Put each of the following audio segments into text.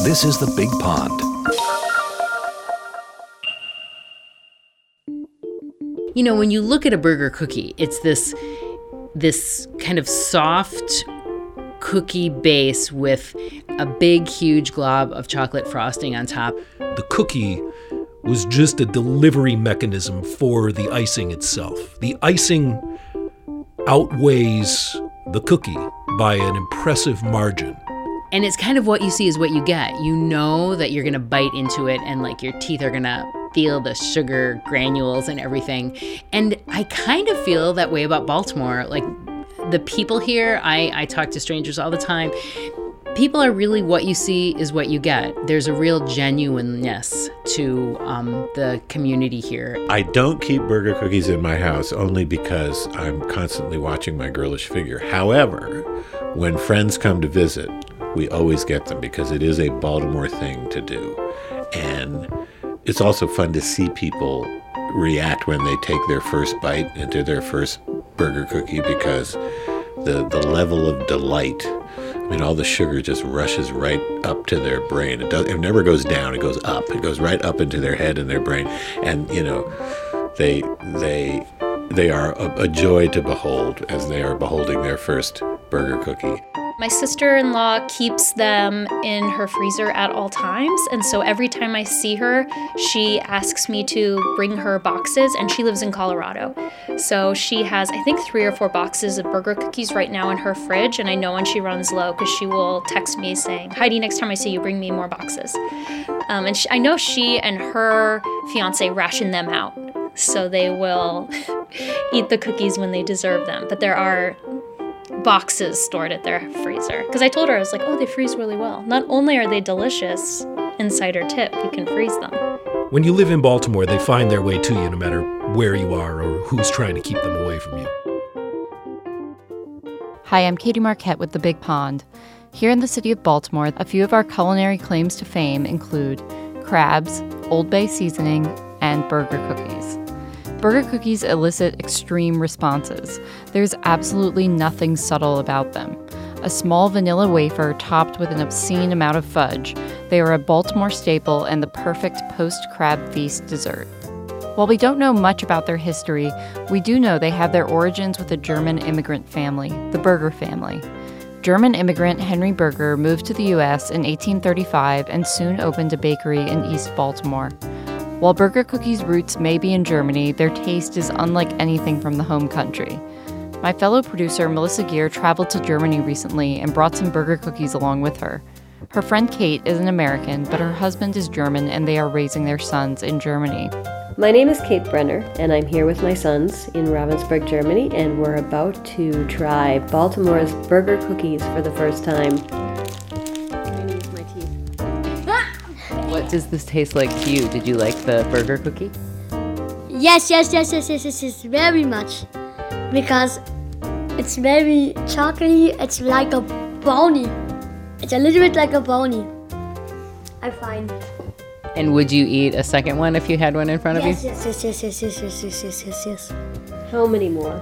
This is The Big Pond. You know, when you look at a burger cookie, it's this kind of soft cookie base with a big, huge glob of chocolate frosting on top. The cookie was just a delivery mechanism for the icing itself. The icing outweighs the cookie by an impressive margin. And it's kind of what you see is what you get. You know that you're going to bite into it and like your teeth are going to feel the sugar granules and everything. And I kind of feel that way about Baltimore. Like the people here, I talk to strangers all the time. People are really what you see is what you get. There's a real genuineness to the community here. I don't keep burger cookies in my house only because I'm constantly watching my girlish figure. However, when friends come to visit, we always get them because it is a Baltimore thing to do. And it's also fun to see people react when they take their first bite into their first burger cookie because the level of delight, I mean, all the sugar just rushes right up to their brain. It never goes down, it goes up. It goes right up into their head and their brain. And, you know, they are a joy to behold as they are beholding their first burger cookie. My sister-in-law keeps them in her freezer at all times, and so every time I see her, she asks me to bring her boxes, and she lives in Colorado. So she has, I think, 3 or 4 boxes of burger cookies right now in her fridge, and I know when she runs low because she will text me saying, Heidi, next time I see you, bring me more boxes. I know she and her fiance ration them out, so they will eat the cookies when they deserve them, but there are boxes stored at their freezer. Because I told her, I was like, oh, they freeze really well. Not only are they delicious, insider tip, you can freeze them. When you live in Baltimore, they find their way to you no matter where you are or who's trying to keep them away from you. Hi, I'm Katie Marquette with The Big Pond. Here in the city of Baltimore, a few of our culinary claims to fame include crabs, Old Bay seasoning, and burger cookies. Burger cookies elicit extreme responses. There's absolutely nothing subtle about them. A small vanilla wafer topped with an obscene amount of fudge, they are a Baltimore staple and the perfect post-crab feast dessert. While we don't know much about their history, we do know they have their origins with a German immigrant family, the Berger family. German immigrant Henry Berger moved to the U.S. in 1835 and soon opened a bakery in East Baltimore. While burger cookies' roots may be in Germany, their taste is unlike anything from the home country. My fellow producer, Melissa Gear, traveled to Germany recently and brought some burger cookies along with her. Her friend Kate is an American, but her husband is German and they are raising their sons in Germany. My name is Kate Brenner, and I'm here with my sons in Ravensburg, Germany, and we're about to try Baltimore's burger cookies for the first time. What does this taste like to you? Did you like the burger cookie? Yes, very much. Because it's very chocolatey, it's like a brownie. It's a little bit like a brownie, I find. And would you eat a second one if you had one in front of you? Yes. How many more?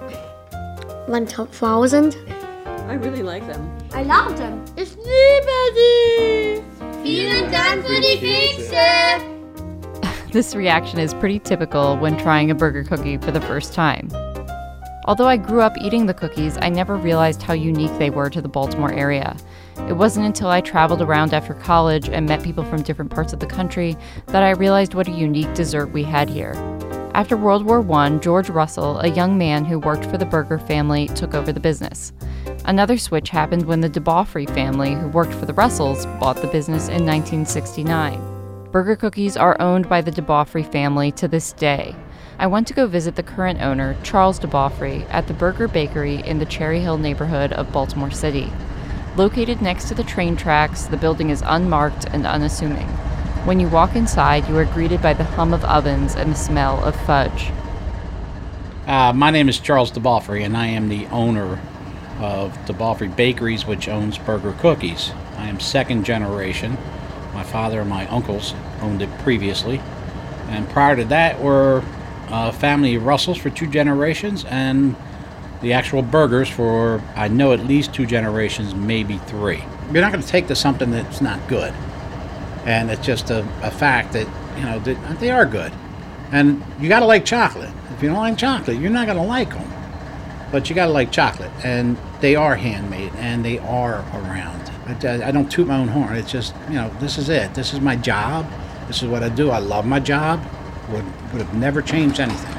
1,000. I really like them. I love them. Ich liebe sie. Vielen Dank für die Kekse. This reaction is pretty typical when trying a burger cookie for the first time. Although I grew up eating the cookies, I never realized how unique they were to the Baltimore area. It wasn't until I traveled around after college and met people from different parts of the country that I realized what a unique dessert we had here. After World War I, George Russell, a young man who worked for the Berger family, took over the business. Another switch happened when the DeBoffrey family, who worked for the Russells, bought the business in 1969. Burger cookies are owned by the DeBoffrey family to this day. I went to go visit the current owner, Charles DeBoffrey, at the Berger Bakery in the Cherry Hill neighborhood of Baltimore City. Located next to the train tracks, the building is unmarked and unassuming. When you walk inside, you are greeted by the hum of ovens and the smell of fudge. My name is Charles DeBoffrey, and I am the owner of DeBoffrey Bakeries, which owns Berger Cookies. I am second generation. My father and my uncles owned it previously. And prior to that, we're a family of Russells for 2 generations, and the actual burgers for, I know, at least 2 generations, maybe 3. You're not going to take to something that's not good. And it's just a fact that, they are good. And you got to like chocolate. If you don't like chocolate, you're not going to like them. But you got to like chocolate. And they are handmade, and they are around. I don't toot my own horn. It's just, this is it. This is my job. This is what I do. I love my job. Would have never changed anything.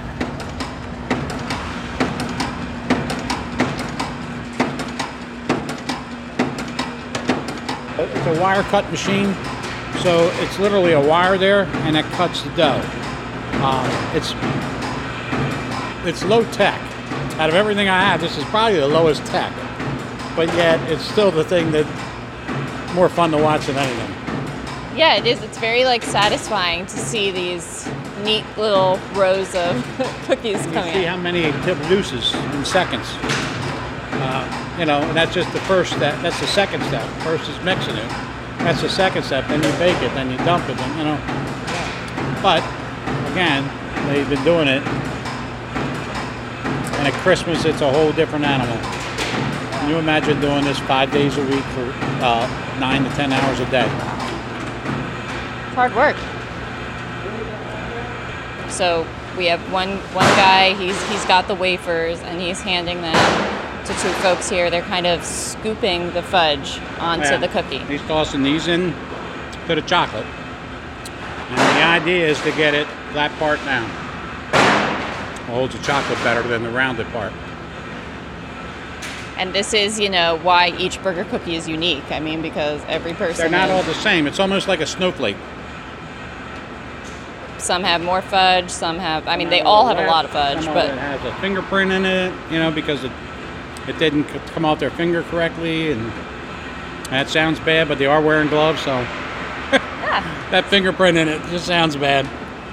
It's a wire cut machine, so it's literally a wire there, and it cuts the dough. It's low tech. Out of everything I have, this is probably the lowest tech, but yet it's still the thing that's more fun to watch than anything. Yeah, it is. It's very satisfying to see these neat little rows of cookies coming out. See how many it produces in seconds. And that's just the first step. That's the second step. First is mixing it. That's the second step. Then you bake it. Then you dump it. Then, But again, they've been doing it. And at Christmas, it's a whole different animal. Can you imagine doing this 5 days a week for 9 to 10 hours a day? It's hard work. So we have one guy. He's got the wafers and he's handing them to 2 folks here. They're kind of scooping the fudge onto the cookie. He's tossing these in to the chocolate. And the idea is to get that part down. It holds the chocolate better than the rounded part. And this is, why each burger cookie is unique. I mean, because every person... They're not all the same. It's almost like a snowflake. Some have more fudge, some have... they all have a lot of fudge, but... It has a fingerprint in it, because it didn't come out their finger correctly, and that sounds bad, but they are wearing gloves, so... Yeah. That fingerprint in it just sounds bad.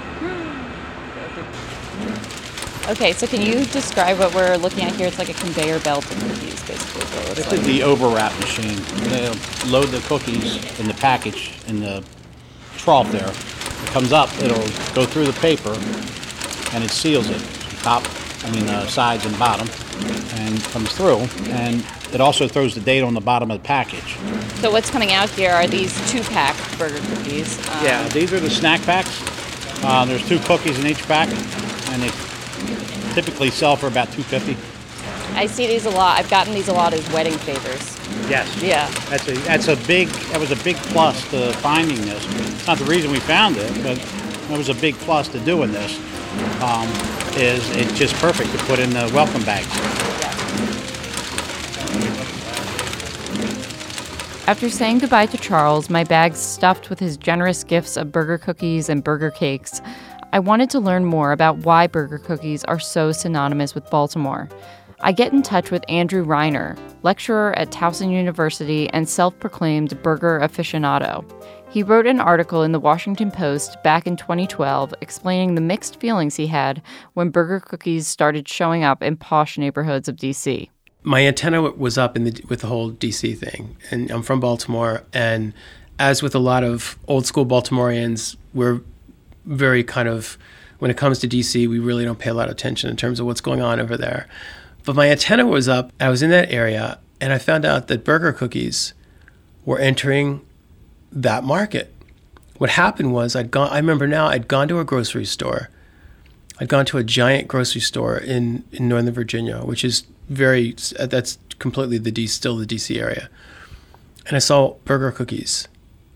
Okay, so can you describe what we're looking at here? It's like a conveyor belt of cookies, basically. This is the overwrap machine. They load the cookies in the package in the trough there. It comes up, it'll go through the paper, and it seals it, sides and bottom, and comes through. And it also throws the date on the bottom of the package. So what's coming out here are these 2-pack burger cookies. These are the snack packs. There's 2 cookies in each pack, and they typically sell for about $2.50. I see these a lot. I've gotten these a lot as wedding favors. Yes. Yeah. That was a big plus to finding this. It's not the reason we found it, but that was a big plus to doing this. Is it's just perfect to put in the welcome bags. After saying goodbye to Charles, my bag stuffed with his generous gifts of burger cookies and burger cakes, I wanted to learn more about why burger cookies are so synonymous with Baltimore. I get in touch with Andrew Reiner, lecturer at Towson University and self-proclaimed burger aficionado. He wrote an article in the Washington Post back in 2012 explaining the mixed feelings he had when burger cookies started showing up in posh neighborhoods of D.C. My antenna was up with the whole D.C. thing, and I'm from Baltimore, and as with a lot of old school Baltimoreans, we're very when it comes to D.C., we really don't pay a lot of attention in terms of what's going on over there. But my antenna was up. I was in that area, and I found out that burger cookies were entering that market. What happened was I'd gone to a grocery store. I'd gone to a giant grocery store in Northern Virginia, which is that's completely still the D.C. area. And I saw burger cookies.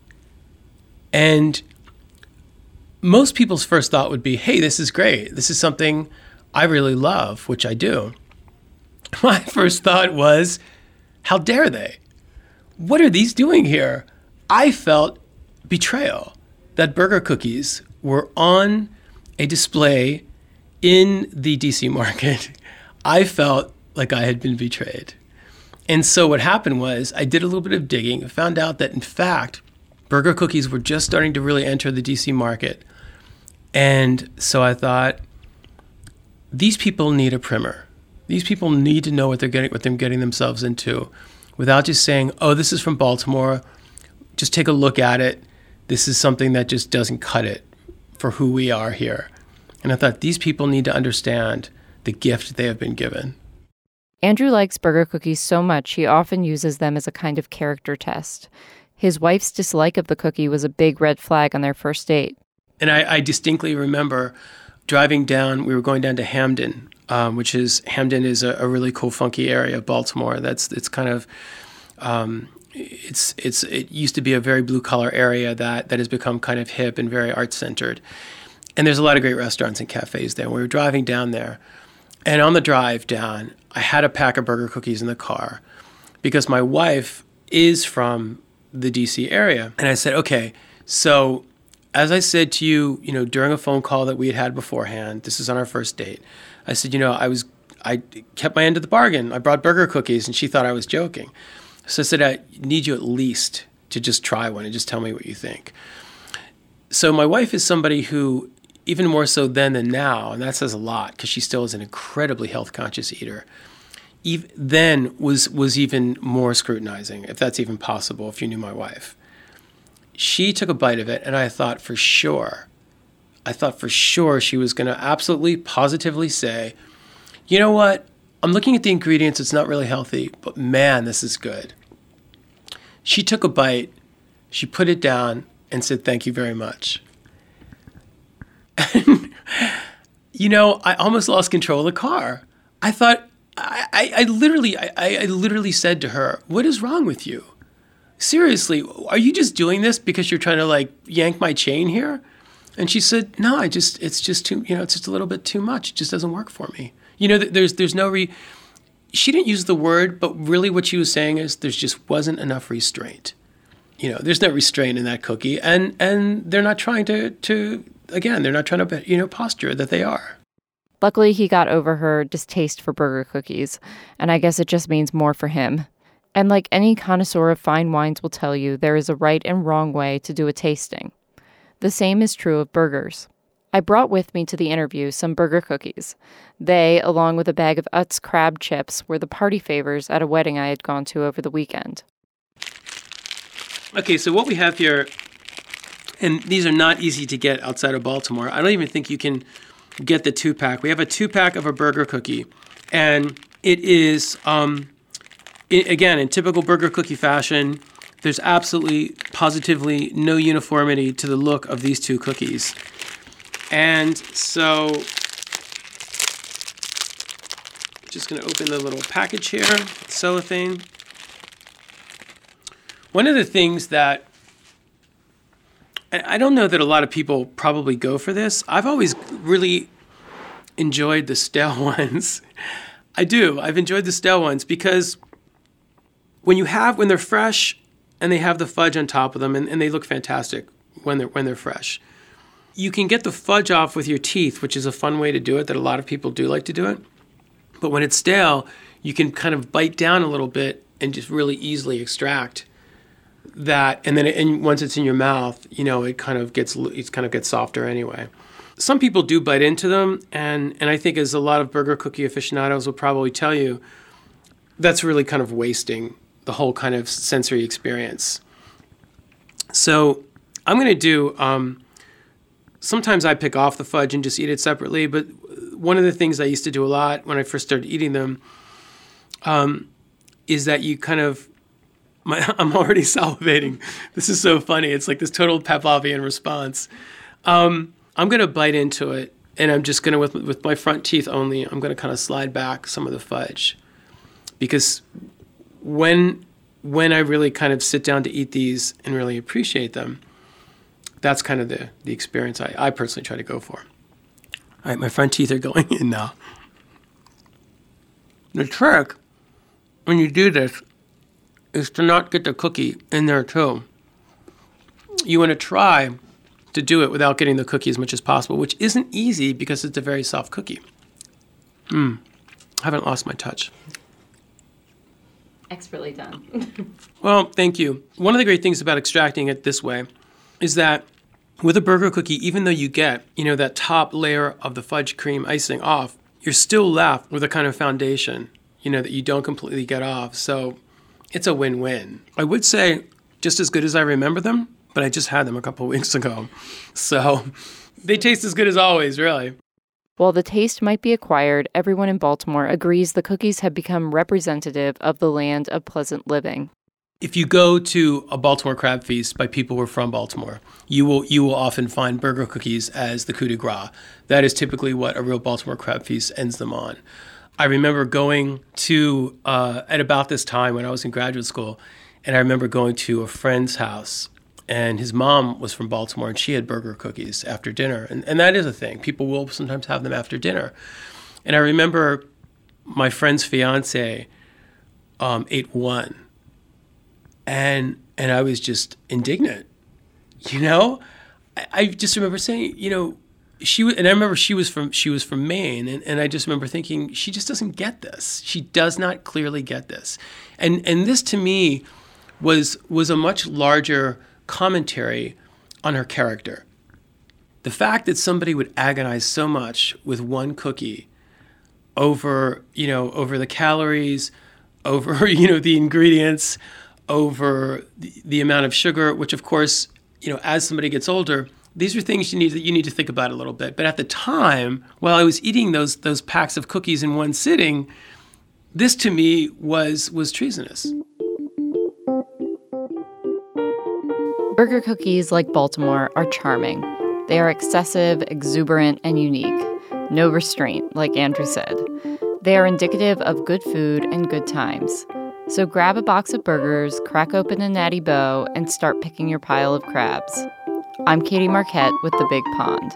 And most people's first thought would be, hey, this is great. This is something I really love, which I do. My first thought was, how dare they? What are these doing here? I felt betrayal that burger cookies were on a display in the DC market. I felt like I had been betrayed. And so what happened was I did a little bit of digging and found out that, in fact, burger cookies were just starting to really enter the DC market. And so I thought, these people need a primer. These people need to know what they're getting themselves into, without just saying, oh, this is from Baltimore. Just take a look at it. This is something that just doesn't cut it for who we are here. And I thought, these people need to understand the gift they have been given. Andrew likes burger cookies so much he often uses them as a kind of character test. His wife's dislike of the cookie was a big red flag on their first date. And I distinctly remember driving down, we were going down to Hamden, Hamden is a really cool, funky area of Baltimore. It used to be a very blue collar area that has become kind of hip and very art centered. And there's a lot of great restaurants and cafes there. We were driving down there, and on the drive down, I had a pack of burger cookies in the car because my wife is from the DC area. And I said, okay, so as I said to you, during a phone call that we had beforehand, this is on our first date, I said, I kept my end of the bargain. I brought burger cookies, and she thought I was joking. So I said, I need you at least to just try one and just tell me what you think. So my wife is somebody who, even more so then than now, and that says a lot because she still is an incredibly health-conscious eater, then was even more scrutinizing, if that's even possible, if you knew my wife. She took a bite of it, and I thought for sure she was going to absolutely, positively say, you know what, I'm looking at the ingredients, it's not really healthy, but man, this is good. She took a bite, she put it down, and said, thank you very much. And, I almost lost control of the car. I thought, I literally said to her, what is wrong with you? Seriously, are you just doing this because you're trying to yank my chain here? And she said, no, it's just too, it's just a little bit too much. It just doesn't work for me. There's no she didn't use the word, but really what she was saying is there just wasn't enough restraint. There's no restraint in that cookie. And they're not trying they're not trying to, posture that they are. Luckily, he got over her distaste for burger cookies, and I guess it just means more for him. And like any connoisseur of fine wines will tell you, there is a right and wrong way to do a tasting. The same is true of burgers. I brought with me to the interview some burger cookies. They, along with a bag of Utz crab chips, were the party favors at a wedding I had gone to over the weekend. Okay, so what we have here, and these are not easy to get outside of Baltimore. I don't even think you can get the 2-pack. We have a 2-pack of a burger cookie, and it is, again, in typical burger cookie fashion, there's absolutely, positively no uniformity to the look of these two cookies. And so, just going to open the little package here, cellophane. One of the things that, I don't know that a lot of people probably go for this. I've always really enjoyed the stale ones. I do. I've enjoyed the stale ones because when they're fresh and they have the fudge on top of them, and they look fantastic when they're fresh. You can get the fudge off with your teeth, which is a fun way to do it, that a lot of people do like to do it. But when it's stale, you can kind of bite down a little bit and just really easily extract that. And then once it's in your mouth, it kind of gets softer anyway. Some people do bite into them, and I think, as a lot of burger cookie aficionados will probably tell you, that's really kind of wasting the whole kind of sensory experience. So I'm going to do, sometimes I pick off the fudge and just eat it separately, but one of the things I used to do a lot when I first started eating them is that you kind of, I'm already salivating. This is so funny. It's like this total Pavlovian response. I'm going to bite into it, and I'm just going to, with my front teeth only, I'm going to kind of slide back some of the fudge. Because when I really kind of sit down to eat these and really appreciate them, that's kind of the experience I personally try to go for. All right, my front teeth are going in now. The trick when you do this is to not get the cookie in there too. You want to try to do it without getting the cookie as much as possible, which isn't easy because it's a very soft cookie. I haven't lost my touch. Expertly done. Well, thank you. One of the great things about extracting it this way is that with a burger cookie, even though you get, that top layer of the fudge cream icing off, you're still left with a kind of foundation, that you don't completely get off. So it's a win-win. I would say just as good as I remember them, but I just had them a couple of weeks ago. So they taste as good as always, really. While the taste might be acquired, everyone in Baltimore agrees the cookies have become representative of the land of pleasant living. If you go to a Baltimore crab feast by people who are from Baltimore, you will often find burger cookies as the coup de grace. That is typically what a real Baltimore crab feast ends them on. I remember going to, at about this time when I was in graduate school, and I remember going to a friend's house, and his mom was from Baltimore, and she had burger cookies after dinner. And that is a thing. People will sometimes have them after dinner. And I remember my friend's fiance ate one. And I was just indignant, I just remember saying, and I remember she was from Maine, and I just remember thinking, she just doesn't get this. She does not clearly get this, and this to me was a much larger commentary on her character. The fact that somebody would agonize so much with one cookie over the calories, over the ingredients, over the amount of sugar, which of course, as somebody gets older, these are things you need to think about a little bit. But at the time, while I was eating those packs of cookies in one sitting, this to me was treasonous. Burger cookies, like Baltimore, are charming. They are excessive, exuberant, and unique. No restraint, like Andrew said. They are indicative of good food and good times. So grab a box of burgers, crack open a Natty Boh, and start picking your pile of crabs. I'm Katie Marquette with The Big Pond.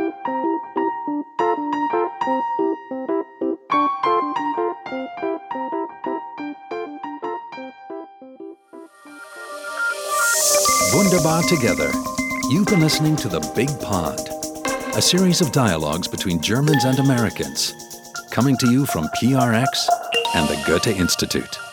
Wunderbar together. You've been listening to The Big Pond, a series of dialogues between Germans and Americans, coming to you from PRX and the Goethe Institute.